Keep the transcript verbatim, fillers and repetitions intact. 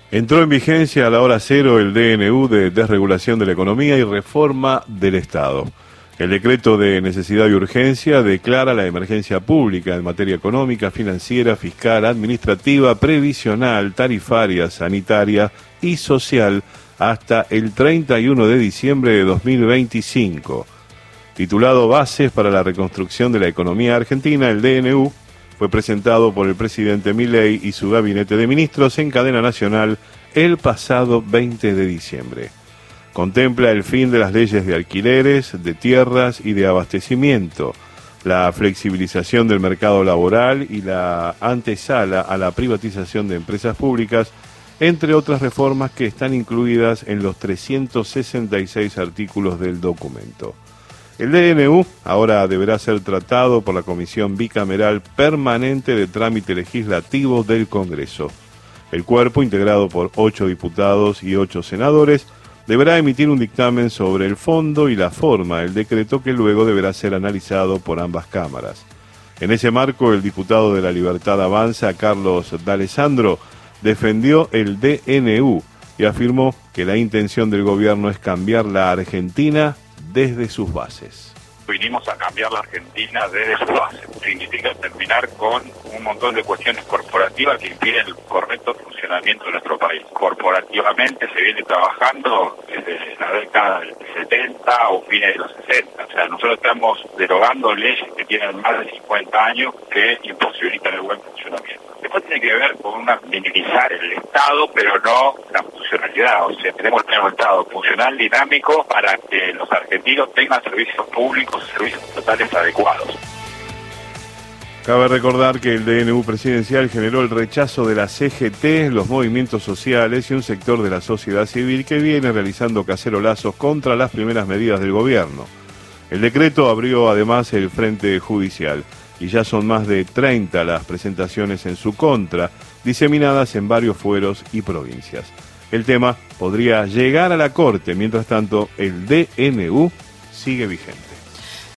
Entró en vigencia a la hora cero el D N U de desregulación de la economía y reforma del Estado. El decreto de necesidad y urgencia declara la emergencia pública en materia económica, financiera, fiscal, administrativa, previsional, tarifaria, sanitaria y social hasta el treinta y uno de diciembre de dos mil veinticinco. Titulado Bases para la reconstrucción de la economía argentina, el D N U fue presentado por el presidente Milei y su gabinete de ministros en cadena nacional el pasado veinte de diciembre. Contempla el fin de las leyes de alquileres, de tierras y de abastecimiento, la flexibilización del mercado laboral y la antesala a la privatización de empresas públicas, entre otras reformas que están incluidas en los trescientos sesenta y seis artículos del documento. El D N U ahora deberá ser tratado por la Comisión Bicameral Permanente de Trámite Legislativo del Congreso. El cuerpo, integrado por ocho diputados y ocho senadores, deberá emitir un dictamen sobre el fondo y la forma del decreto que luego deberá ser analizado por ambas cámaras. En ese marco, el diputado de La Libertad Avanza, Carlos D'Alessandro, defendió el D N U y afirmó que la intención del gobierno es cambiar la Argentina desde sus bases. Vinimos a cambiar la Argentina desde sus bases. Significa terminar con un montón de cuestiones corporativas que impiden el correcto funcionamiento de nuestro país. Corporativamente se viene trabajando desde la década del setenta o fines de los sesenta. O sea, nosotros estamos derogando leyes que tienen más de cincuenta años que imposibilitan el buen funcionamiento. Después tiene que ver con una minimizar el Estado, pero no la funcionalidad. O sea, tenemos que tener un Estado funcional, dinámico, para que los argentinos tengan servicios públicos, servicios totales adecuados. Cabe recordar que el D N U presidencial generó el rechazo de la C G T, los movimientos sociales y un sector de la sociedad civil que viene realizando cacerolazos contra las primeras medidas del gobierno. El decreto abrió además el frente judicial y ya son más de treinta las presentaciones en su contra, diseminadas en varios fueros y provincias. El tema podría llegar a la Corte, mientras tanto el D N U sigue vigente.